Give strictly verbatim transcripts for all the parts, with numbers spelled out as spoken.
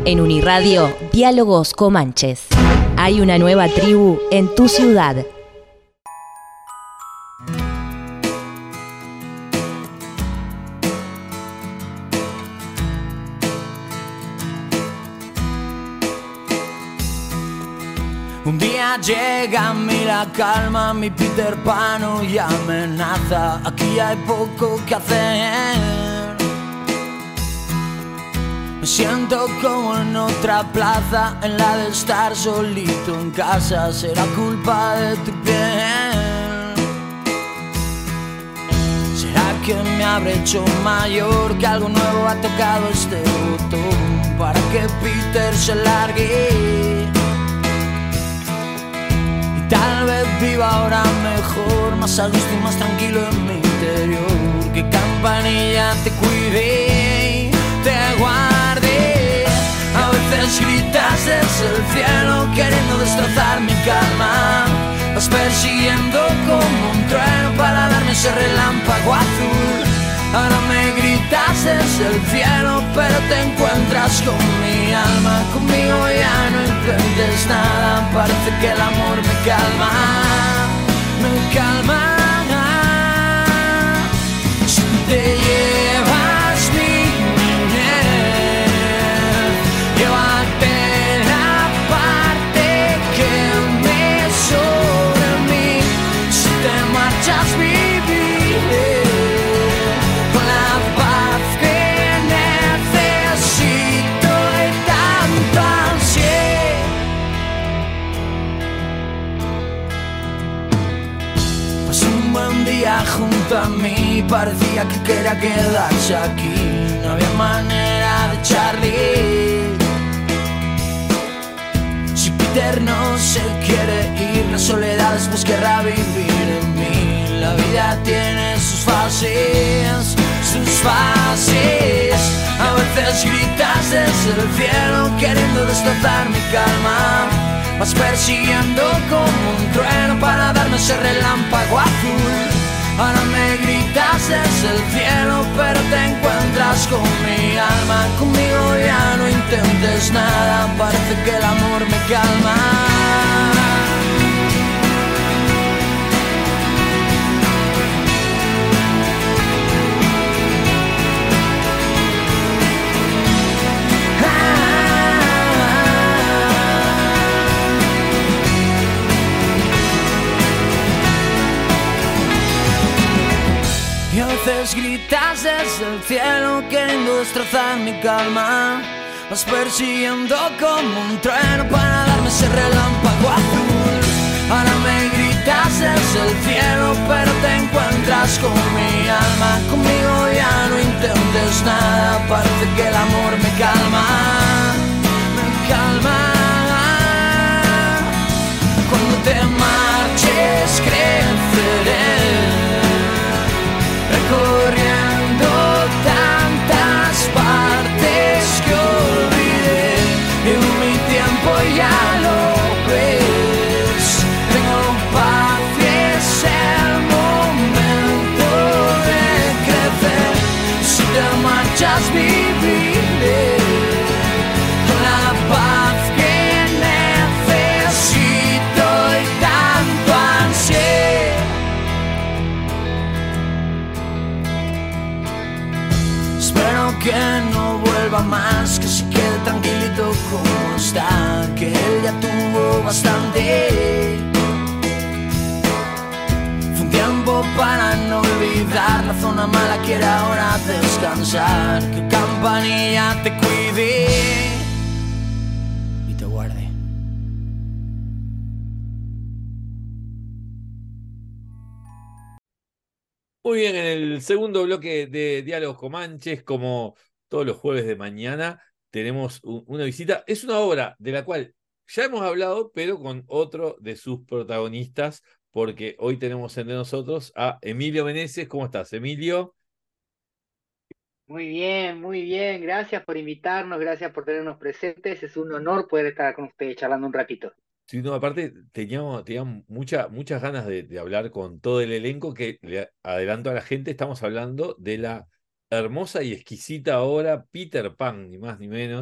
En Uniradio, Diálogos Comanches. Hay una nueva tribu en tu ciudad. Un día llega a mí la calma, mi Peter Pan y amenaza. Aquí hay poco que hacer. Me siento como en otra plaza, en la de estar solito en casa. Será culpa de tu piel. ¿Será que me habré hecho mayor? Que algo nuevo ha tocado este botón para que Peter se largue. Tal vez viva ahora mejor, más a gusto y más tranquilo en mi interior. Que Campanilla te cuide y te guarde. A veces gritas desde el cielo queriendo destrozar mi calma. Vas persiguiendo como un trueno para darme ese relámpago azul. Ahora me gritas desde el cielo, pero te encuentras con mi alma. Conmigo ya no intentes nada, parece que el amor me calma, me calma. Si te llevas mi niñez, llévate la parte que me sobre mí. Si te marchas viviré con la paz que necesito y tanto ansié. Pasé un buen día junto a mí, parecía que quería quedarse aquí. No había manera de echarle. Si Peter no se quiere ir, la soledad después querrá vivir en mí. La vida tiene sus fases, sus fases. A veces gritas desde el cielo queriendo destrozar mi calma. Vas persiguiendo como un trueno para darme ese relámpago azul. Ahora me gritas desde el cielo, pero te encuentras con mi alma. Conmigo ya no intentes nada, parece que el amor me calma. Y a veces gritas desde el cielo queriendo destrozar mi calma. Vas persiguiendo como un trueno para darme ese relámpago azul. Ahora me gritas desde el cielo, pero te encuentras con mi alma. Conmigo ya no intentes nada, parece que el amor me calma, me calma. Cuando te marches creceré, recorriendo tantas partes que olvidé. Y mi tiempo ya lo ves. Tengo paz y es el momento de crecer. Si te marchas viviré con la paz que necesito y tanto ansié. Espero que no vuelva más, que se quede tranquilito como está, que él ya tuvo bastante. Fue un tiempo para no olvidar, la zona mala quiere ahora descansar. Que Campanilla te cuide y te guarde. Muy bien, en el segundo bloque de Diálogos Comanches, como todos los jueves de mañana, tenemos un- una visita. Es una obra de la cual ya hemos hablado, pero con otro de sus protagonistas, porque hoy tenemos entre nosotros a Emilio Meneses. ¿Cómo estás, Emilio? Muy bien, muy bien. Gracias por invitarnos, gracias por tenernos presentes. Es un honor poder estar con ustedes charlando un ratito. Sí, no, aparte teníamos, teníamos mucha- muchas ganas de, de hablar con todo el elenco, que le adelanto a la gente, estamos hablando de la hermosa y exquisita obra Peter Pan, ni más ni menos,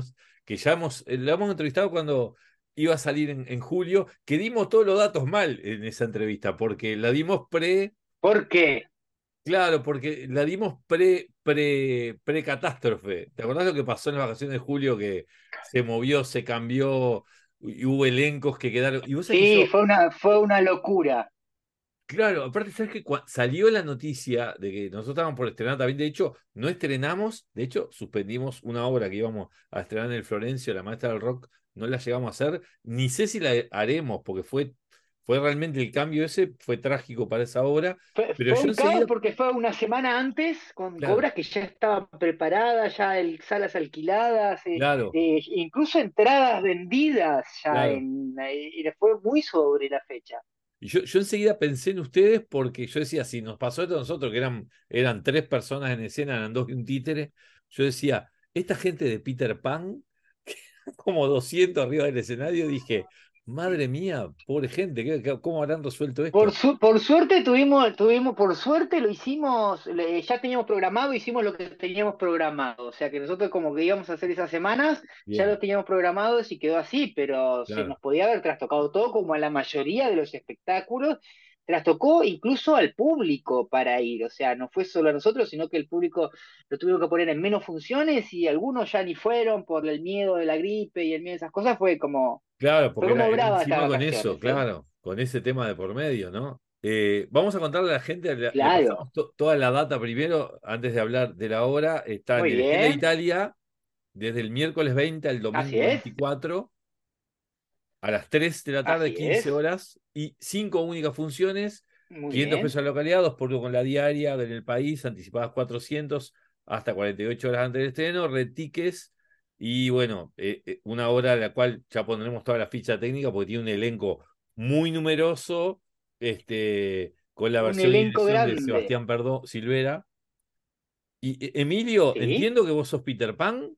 que ya hemos, eh, lo hemos entrevistado cuando iba a salir en, en julio, que dimos todos los datos mal en esa entrevista, porque la dimos pre, ¿Por qué? claro, porque la dimos pre, pre, pre-catástrofe. ¿Te acordás lo que pasó en las vacaciones de julio? Que se movió, se cambió, y hubo elencos que quedaron. Y vos sabés que Sí, yo, fue una, fue una locura. claro, aparte, ¿sabes que salió la noticia de que nosotros estábamos por estrenar también? De hecho, no estrenamos, de hecho, suspendimos una obra que íbamos a estrenar en el Florencio, La Maestra del Rock, no la llegamos a hacer, ni sé si la haremos, porque fue, fue realmente el cambio ese, fue trágico para esa obra, Fue, pero fue yo un caos enseguida, porque fue una semana antes con claro, obras que ya estaban preparadas, ya el, salas alquiladas, eh, claro, eh, incluso entradas vendidas ya claro. en, eh, y fue muy sobre la fecha. Y yo, yo enseguida pensé en ustedes porque yo decía, si nos pasó esto a nosotros, que eran, eran tres personas en escena, eran dos y un títere, yo decía, esta gente de Peter Pan, que eran como doscientos arriba del escenario, dije, madre mía, pobre gente, ¿qué- qué- ¿cómo habrán resuelto Por, esto? su- por suerte tuvimos, tuvimos, por suerte lo hicimos, le- ya teníamos programado, hicimos lo que teníamos programado. O sea que nosotros como que íbamos a hacer esas semanas, ya Bien, lo teníamos programado y quedó así, pero se claro, nos podía haber trastocado todo como a la mayoría de los espectáculos, trastocó incluso al público para ir. O sea, no fue solo a nosotros, sino que el público lo tuvieron que poner en menos funciones y algunos ya ni fueron por el miedo de la gripe y el miedo de esas cosas. Fue como, claro, fue porque era, como era brava estas encima con eso, vacaciones, ¿eh? claro, con ese tema de por medio, ¿no? Eh, vamos a contarle a la gente, le, le Claro, pasamos to- toda la data primero, antes de hablar de la obra, está en muy el Estela bien, Italia desde el miércoles veinte al así domingo es. veinticuatro a las tres de la tarde, Así quince es, horas, y cinco únicas funciones, muy quinientos pesos bien. a la localidad, dos por uno con la diaria en el país, anticipadas cuatrocientos hasta cuarenta y ocho horas antes del estreno, retiques, y bueno, eh, eh, una obra de la cual ya pondremos toda la ficha técnica porque tiene un elenco muy numeroso, este, con la Un versión y elenco dirección de grande, Sebastián Perdó, Silvera. Y eh, Emilio, ¿sí? entiendo que vos sos Peter Pan.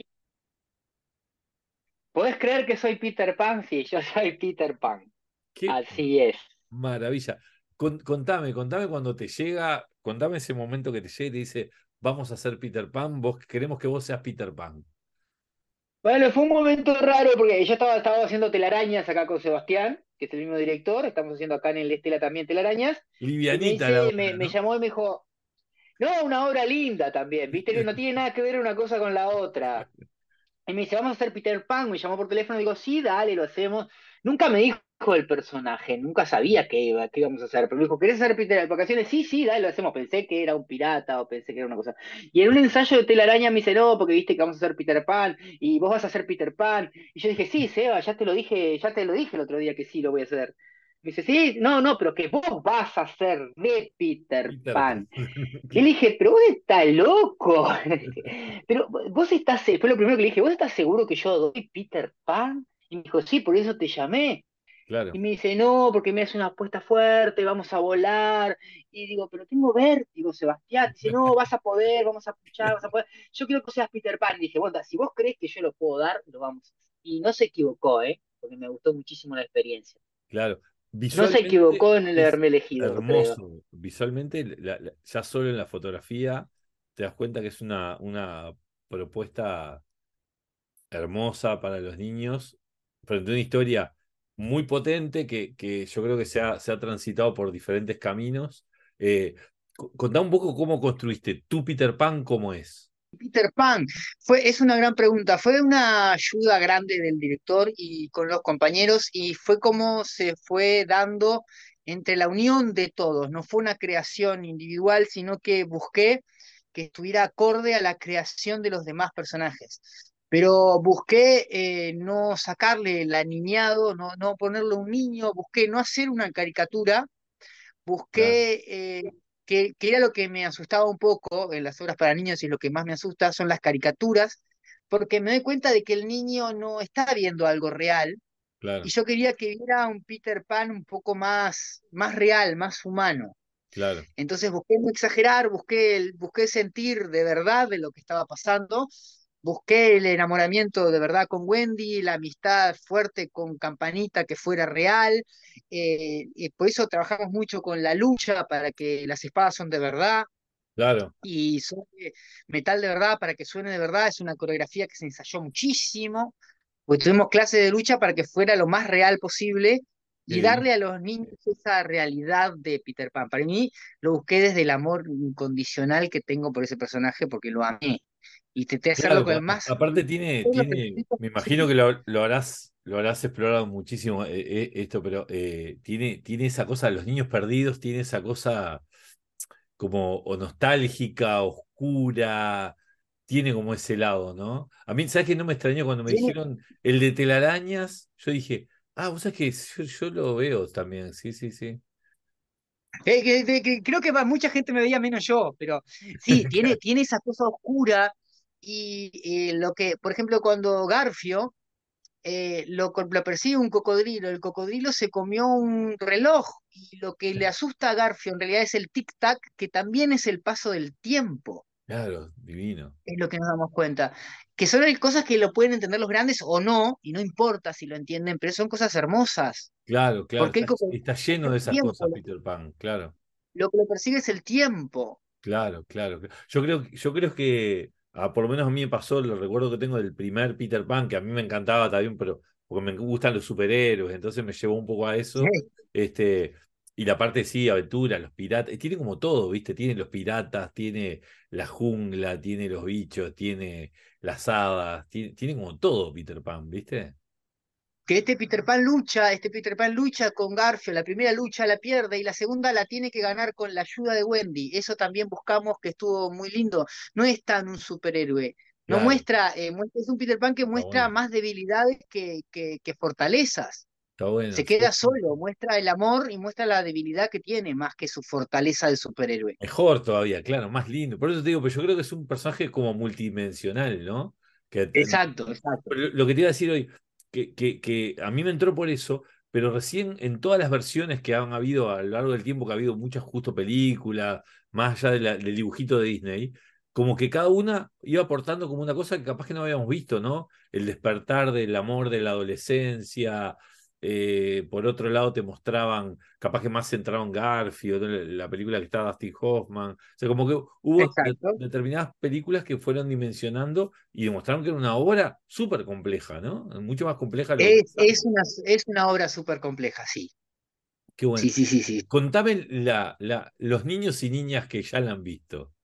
¿Podés creer que soy Peter Pan? Sí, yo soy Peter Pan. Qué Así es. maravilla. Con- contame, contame cuando te llega, contame ese momento que te llega y te dice, vamos a hacer Peter Pan, vos queremos que vos seas Peter Pan. Bueno, fue un momento raro porque yo estaba, estaba haciendo telarañas acá con Sebastián, que es el mismo director, estamos haciendo acá en el Estela también telarañas, y me Livianita la dice, me, obra, me ¿no? llamó y me dijo, no, una obra linda también, viste que no tiene nada que ver una cosa con la otra. Y me dice, vamos a hacer Peter Pan. Me llamó por teléfono y digo, sí, dale, lo hacemos. Nunca me dijo el personaje, nunca sabía qué, iba, qué íbamos a hacer. Pero me dijo, ¿querés hacer Peter en vacaciones? Sí, sí, dale, lo hacemos. Pensé que era un pirata o pensé que era una cosa. Y en un ensayo de telaraña me dice, no, porque viste que vamos a hacer Peter Pan y vos vas a hacer Peter Pan. Y yo dije, sí, Seba, ya te lo dije, ya te lo dije el otro día que sí lo voy a hacer. Me dice, sí, no, no, pero que vos vas a ser de Peter Peter Pan. Pan. Y le dije, pero vos estás loco. Pero vos estás, se- fue lo primero que le dije, ¿vos estás seguro que yo doy Peter Pan? Y me dijo, sí, por eso te llamé. Y Claro, me dice, no, porque me hace una apuesta fuerte, vamos a volar. Y digo, pero tengo vértigo, Sebastián. Dice, no, vas a poder, vamos a puchar, vas a poder. Yo quiero que seas Peter Pan. Y dije, bueno, si vos crees que yo lo puedo dar, lo vamos a hacer. Y no se equivocó, ¿eh? Porque me gustó muchísimo la experiencia. claro. No se Visualmente equivocó en el es haberme elegido, creo. hermoso. Visualmente, la- la- ya solo en la fotografía te das cuenta que es una, una propuesta hermosa para los niños, frente a una historia muy potente que, que yo creo que se ha, se ha transitado por diferentes caminos. Eh, co- contá un poco cómo construiste tu Peter Pan, cómo es. Peter Pan, fue, es una gran pregunta. Fue una ayuda grande del director y con los compañeros y fue como se fue dando entre la unión de todos. No fue una creación individual, sino que busqué que estuviera acorde a la creación de los demás personajes. Pero busqué eh, no sacarle el aniñado, no, no ponerle un niño, busqué no hacer una caricatura, Claro, busqué, eh, que, que era lo que me asustaba un poco en las obras para niños y lo que más me asusta son las caricaturas, porque me doy cuenta de que el niño no está viendo algo real y claro, yo quería que viera un Peter Pan un poco más, más real, más humano. claro, Entonces busqué no exagerar, busqué, el- busqué sentir de verdad de lo que estaba pasando, busqué el enamoramiento de verdad con Wendy, la amistad fuerte con Campanita que fuera real, eh, y por eso trabajamos mucho con la lucha para que las espadas son de verdad claro. y son de metal de verdad para que suene de verdad, es una coreografía que se ensayó muchísimo, Porque tuvimos clase de lucha para que fuera lo más real posible Qué y lindo. darle a los niños esa realidad de Peter Pan. Para mí lo busqué desde el amor incondicional que tengo por ese personaje porque lo amé. Y intenté hacerlo Claro, con que el a- más... aparte tiene, todo lo tiene, respeto me imagino que posible. lo, lo habrás, lo habrás explorado muchísimo eh, eh, esto, pero eh, tiene, tiene esa cosa, los niños perdidos, tiene esa cosa como o nostálgica, oscura, tiene como ese lado, ¿no? A mí, ¿sabes qué? No me extrañó cuando me Tiene- dijeron el de telarañas, yo dije, ah, vos sabés que yo, yo lo veo también, sí, sí, sí. que- que- que- que creo que va- mucha gente me veía menos yo, pero sí, tiene, tiene esa cosa oscura y eh, lo que, por ejemplo, cuando Garfio eh, lo, co- lo persigue un cocodrilo, el cocodrilo se comió un reloj y lo que le asusta a Garfio en realidad es el tic-tac, que también es el paso del tiempo, Claro, divino. es lo que nos damos cuenta. Que son cosas que lo pueden entender los grandes o no, y no importa si lo entienden, pero son cosas hermosas, Claro, claro, porque el está, cocodrilo está persigue lleno de el esas tiempo, cosas, lo, Peter Pan, claro. lo que lo persigue es el tiempo. Claro, claro. Yo creo, yo creo que, ah, por lo menos a mí me pasó, lo recuerdo que tengo del primer Peter Pan, que a mí me encantaba también, pero porque me gustan los superhéroes, entonces me llevó un poco a eso. Este, y la parte sí, aventura, los piratas, tiene como todo, ¿viste? Tiene los piratas, tiene la jungla, tiene los bichos, tiene las hadas, tiene, tiene como todo Peter Pan, ¿viste? Que este Peter Pan lucha, este Peter Pan lucha con Garfio, la primera lucha la pierde y la segunda la tiene que ganar con la ayuda de Wendy. Eso también buscamos que estuvo muy lindo. No es tan un superhéroe. No Claro, muestra, eh, muestra- es un Peter Pan que está muestra bueno, más debilidades que, que, que fortalezas. está bueno, Se sí, queda sí. solo, muestra el amor y muestra la debilidad que tiene más que su fortaleza de superhéroe. Mejor todavía, claro, más lindo. Por eso te digo, pero yo creo que es un personaje como multidimensional, ¿no? Que te- Exacto, exacto. pero lo que te iba a decir hoy, que, que, que a mí me entró por eso, pero recién en todas las versiones que han habido a lo largo del tiempo, que ha habido muchas justo películas, más allá de la- del dibujito de Disney, como que cada una iba aportando como una cosa que capaz que no habíamos visto, ¿no? El despertar del amor de la adolescencia. Eh, por otro lado, te mostraban, capaz que más centrado en Garfield, la la película que está Dustin Hoffman. O sea, como que hubo de- Exacto. determinadas películas que fueron dimensionando y demostraron que era una obra súper compleja, ¿no? Mucho más compleja de lo que Es, es pensamos. una, es una obra súper compleja, sí. Qué bueno. Sí, sí, sí, sí. Contame la, la, los niños y niñas que ya la han visto.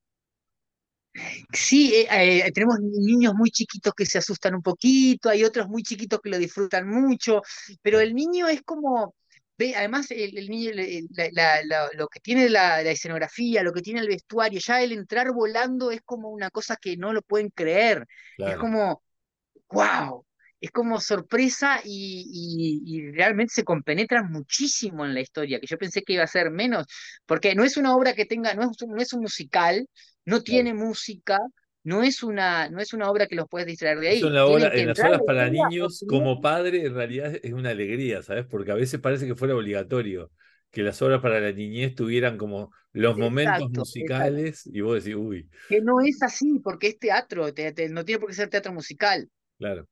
Sí, eh, eh, tenemos niños muy chiquitos que se asustan un poquito, hay otros muy chiquitos que lo disfrutan mucho, pero Claro, el niño es como, ve, además el, el niño, el- la- la- la- lo que tiene la, la escenografía, lo que tiene el vestuario, ya el entrar volando es como una cosa que no lo pueden creer, es claro. como, wow, es como sorpresa y, y- y realmente se compenetran muchísimo en la historia, que yo pensé que iba a ser menos, porque no es una obra que tenga, no es, un- no es un musical, no Claro. tiene música, no es una, no es una obra que los puedes distraer de Eso ahí, en la tienen hora, que en las entrar a horas la para historia o niños, si no, como padre, en realidad es una alegría, ¿sabes? Porque a veces parece que fuera obligatorio que las obras para la niñez tuvieran como los momentos exacto, exacto, musicales y vos decís, uy, que no es así, porque es teatro, te- te- no tiene por qué ser teatro musical. claro,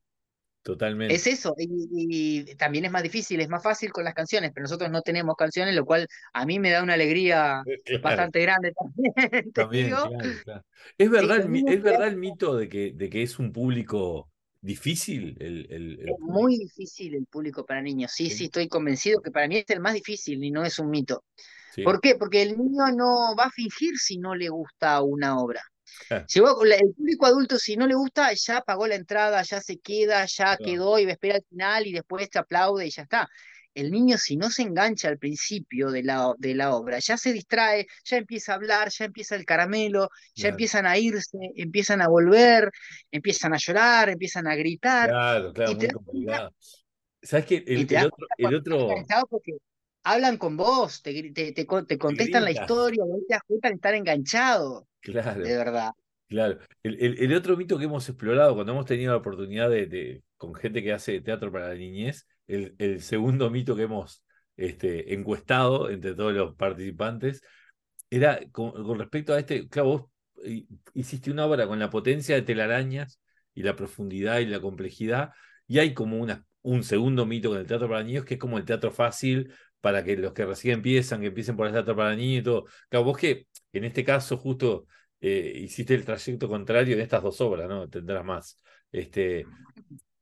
Es totalmente. eso, y, y también es más difícil, es más fácil con las canciones, pero nosotros no tenemos canciones, lo cual a mí me da una alegría Claro. bastante grande también, te También, digo. claro, claro. ¿Es Sí, verdad el, los mi- niños es crean verdad el mito de que, de que es un público difícil el, el, que el es público? muy difícil el público para niños. Sí, sí, ¿Sí? estoy convencido que para mí es el más difícil y no es un mito. ¿Sí? ¿Por qué? Porque el niño no va a fingir si no le gusta una obra. Claro, Si vos- la- el público adulto, si no le gusta, ya pagó la entrada, ya se queda, ya claro, quedó y va a esperar al final y después te aplaude y ya está. El niño, si no se engancha al principio de la, de la obra, ya se distrae, ya empieza a hablar, ya empieza el caramelo, ya claro, empiezan a irse, empiezan a volver, empiezan a llorar, empiezan a gritar, claro, claro, y te muy das cuenta, complicado. ¿Sabes qué? y El, te el das otro, cuenta el cuando están otro enganchados porque hablan con vos, te, gri- te, te con- te te contestan la grita, historia, y ahí te das cuenta de estar enganchado, de claro. verdad. Claro. El, el- el otro mito que hemos explorado cuando hemos tenido la oportunidad de, de- con gente que hace teatro para la niñez, el, el segundo mito que hemos este, encuestado entre todos los participantes, era con, con respecto a este, claro, vos hi- hiciste una obra con la potencia de telarañas y la profundidad y la complejidad, y hay como una, un segundo mito con el teatro para niños que es como el teatro fácil para que los que recién empiezan, que empiecen por el teatro para niños y todo. Claro, vos que en este caso justo eh, hiciste el trayecto contrario en estas dos obras, ¿no? Tendrás más. Este,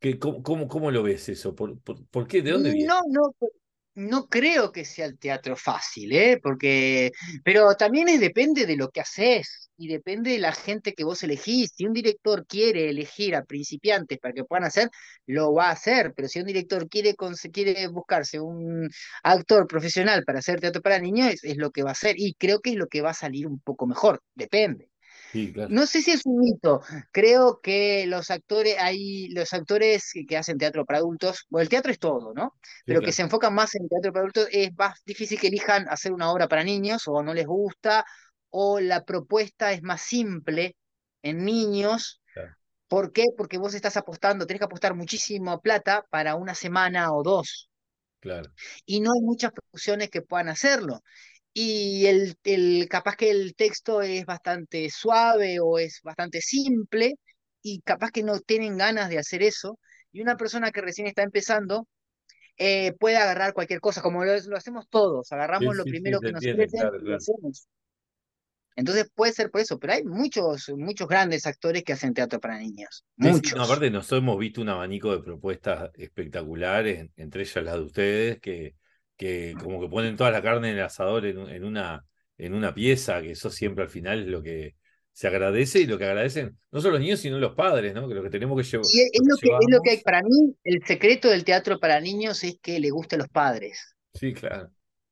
¿Qué, cómo, cómo, cómo lo ves eso? ¿Por, por, por qué? ¿De dónde viene? No, no, no creo que sea el teatro fácil, ¿eh? Porque, pero también es, depende de lo que haces y depende de la gente que vos elegís. Si un director quiere elegir a principiantes para que puedan hacer, lo va a hacer, pero si un director quiere, conse- quiere buscarse un actor profesional para hacer teatro para niños, es, es lo que va a hacer y creo que es lo que va a salir un poco mejor, depende. Sí, claro. No sé si es un mito. Creo que los actores, hay los actores que, que hacen teatro para adultos, bueno, el teatro es todo, ¿no? Sí, Pero que claro. se enfocan más en teatro para adultos, es más difícil que elijan hacer una obra para niños, o no les gusta, o la propuesta es más simple en niños. Claro, ¿Por qué? Porque vos estás apostando, tenés que apostar muchísimo plata para una semana o dos, claro, y no hay muchas producciones que puedan hacerlo y el, el, capaz que el texto es bastante suave o es bastante simple y capaz que no tienen ganas de hacer eso. Y una persona que recién está empezando eh, puede agarrar cualquier cosa, como lo, lo hacemos todos, sí, agarramos lo sí, sí, primero te que nos entiende, ofrecen claro, y lo claro. hacemos. Entonces puede ser por eso, pero hay muchos, muchos grandes actores que hacen teatro para niños, Sí, sí, no, muchos. aparte nosotros hemos visto un abanico de propuestas espectaculares, entre ellas las de ustedes, que, que como que ponen toda la carne en el asador en, un- en una, en una pieza, que eso siempre al final es lo que se agradece y lo que agradecen no solo los niños, sino los padres, ¿no? Que lo que tenemos que llevar, Y es, es lo que lo que, es lo que hay llevamos. para mí, el secreto del teatro para niños es que le guste a los padres. Sí, claro.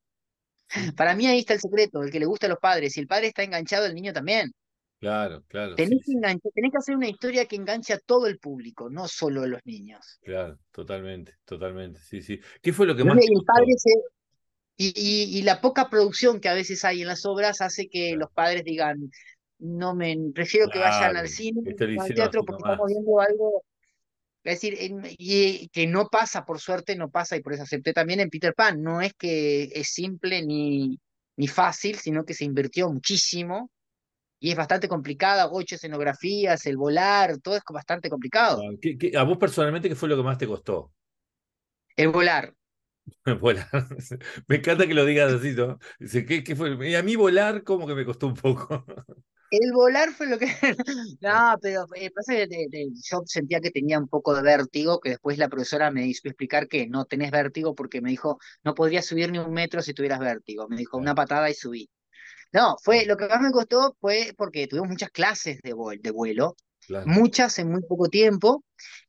Sí, Para mí ahí está el secreto, el que le gusta a los padres. Si el padre está enganchado, el niño también. claro, claro, sí, Tenés que sí, enganchar, tenés que hacer una historia que enganche a todo el público, no solo a los niños. claro, totalmente, totalmente, sí, sí. ¿Qué fue lo que más Entonces, te el padre gustó? se, y, y- y la poca producción que a veces hay en las obras hace que Claro, los padres digan, no me, prefiero que vayan al claro, cine esto lo o al hicieron teatro así porque estamos nomás. viendo algo. Es decir, en- y que no pasa, por suerte no pasa, y por eso acepté también en Peter Pan. No es que es simple ni, ni fácil, sino que se invirtió muchísimo y es bastante complicada, ocho escenografías, el volar, todo es bastante complicado. Claro. ¿Qué- qué- a vos personalmente, ¿qué fue lo que más te costó? El volar. Volar. Me encanta que lo digas así, ¿no? Dice, ¿qué, qué fue? Y a mí volar como que me costó un poco. El volar fue lo que... No, pero eh, pasa que de- de- yo sentía que tenía un poco de vértigo, que después la profesora me hizo explicar que no tenés vértigo porque me dijo, no podrías subir ni un metro si tuvieras vértigo. Me dijo una Claro, patada y subí. No, fue, claro, lo que más me costó fue porque tuvimos muchas clases de, vuel- de vuelo, claro. muchas en muy poco tiempo.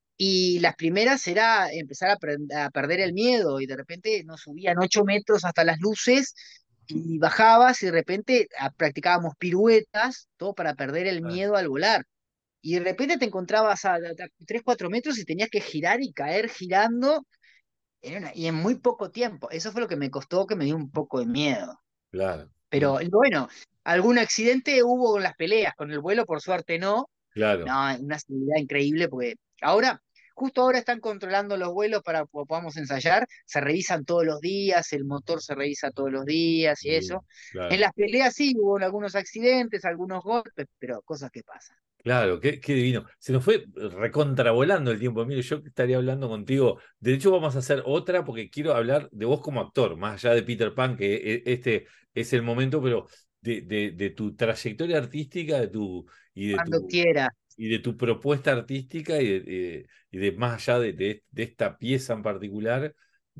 Y las primeras era empezar a, pre- a perder el miedo y de repente nos subían ocho metros hasta las luces y bajabas y de repente ah, practicábamos piruetas, todo para perder el Ah, miedo al volar. Y de repente te encontrabas a, tres cuatro metros y tenías que girar y caer girando en una- y en muy poco tiempo. Eso fue lo que me costó, que me dio un poco de miedo. claro, no, Pero bueno, algún accidente hubo con las peleas, con el vuelo por suerte no, claro. no, una seguridad increíble porque ahora, justo ahora están controlando los vuelos para que podamos ensayar, se revisan todos los días, el motor se revisa todos los días y Sí, eso. En claro. las peleas sí hubo algunos accidentes, algunos golpes, pero cosas que pasan. Claro, qué, qué divino. Se nos fue recontravolando el tiempo. Mire, yo estaría hablando contigo. De hecho, vamos a hacer otra porque quiero hablar de vos como actor, más allá de Peter Pan, que e- este es el momento, pero de, de, de tu trayectoria artística de tu, y de Cuando tu quiera. y de tu propuesta artística y de, y de- y de más allá de, de- de esta pieza en particular,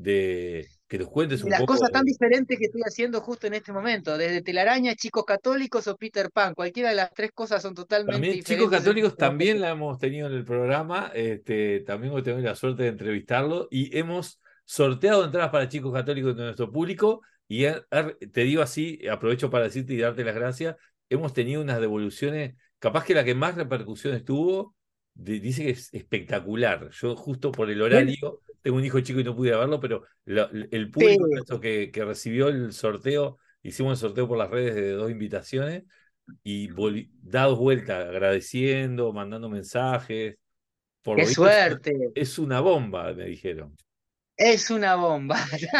de que nos cuentes De un las poco cosas tan de... diferentes que estoy haciendo justo en este momento, desde Telaraña, Chicos Católicos o Peter Pan, cualquiera de las tres cosas son totalmente También chicos diferentes en católicos este también momento. la hemos tenido en el programa, este, también hemos tenido la suerte de entrevistarlo y hemos sorteado entradas para chicos católicos de nuestro público y er- er- te digo así, aprovecho para decirte y darte las gracias, hemos tenido unas devoluciones, capaz que la que más repercusiones tuvo, de- dice que es espectacular. Yo justo por el Bueno, horario, tengo un hijo chico y no pude verlo, pero la- el sí, público nuestro que, que recibió el sorteo, hicimos el sorteo por las redes de dos invitaciones y volvi- dados vuelta, agradeciendo, mandando mensajes. Por qué lo visto es, suerte. es una bomba, me dijeron. Es una bomba,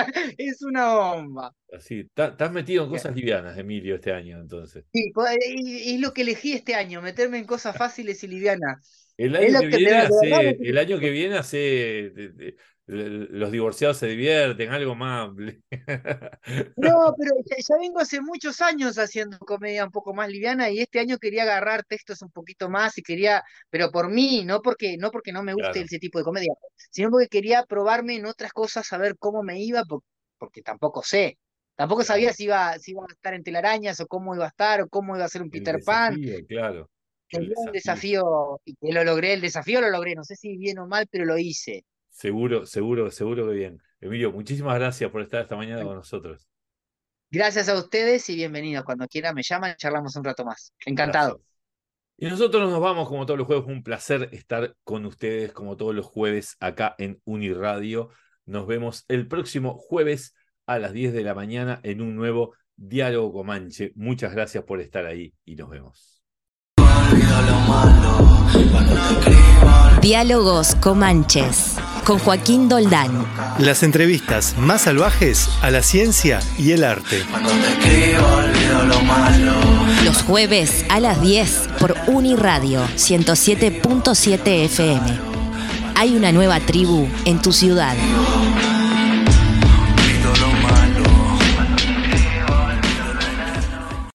es una bomba. Así, ta- estás metido en cosas livianas, Emilio, este año, entonces. Sí, po- y, y es lo que elegí este año, meterme en cosas fáciles y livianas. El Es año lo que que viene te- de hace, verdad, el año que viene hace de- de- de- los divorciados se divierten, algo más. No, pero ya, ya vengo hace muchos años haciendo comedia un poco más liviana y este año quería agarrar textos un poquito más y quería, pero por mí, no porque no porque no me guste Claro, ese tipo de comedia, sino porque quería probarme en otras cosas, saber cómo me iba, por- porque tampoco sé. Tampoco claro. sabía si iba, si iba a estar en Telarañas o cómo iba a estar o cómo iba a ser un El Peter Pan. desafío, claro. El Tenía un desafío. desafío y que lo logré, el desafío lo logré, no sé si bien o mal, pero lo hice. Seguro, seguro, seguro que bien. Emilio, muchísimas gracias por estar esta mañana con nosotros. Gracias a ustedes y bienvenidos. Cuando quieran me llaman y charlamos un rato más. Gracias. Encantado. Y nosotros nos vamos como todos los jueves. Un placer estar con ustedes como todos los jueves acá en Uniradio. Nos vemos el próximo jueves a las diez de la mañana en un nuevo Diálogo Comanche. Muchas gracias por estar ahí y nos vemos. Diálogos Comanches con Joaquín Doldán. Las entrevistas más salvajes a la ciencia y el arte. Los jueves a las diez por Uniradio ciento siete punto siete F M. Hay una nueva tribu en tu ciudad.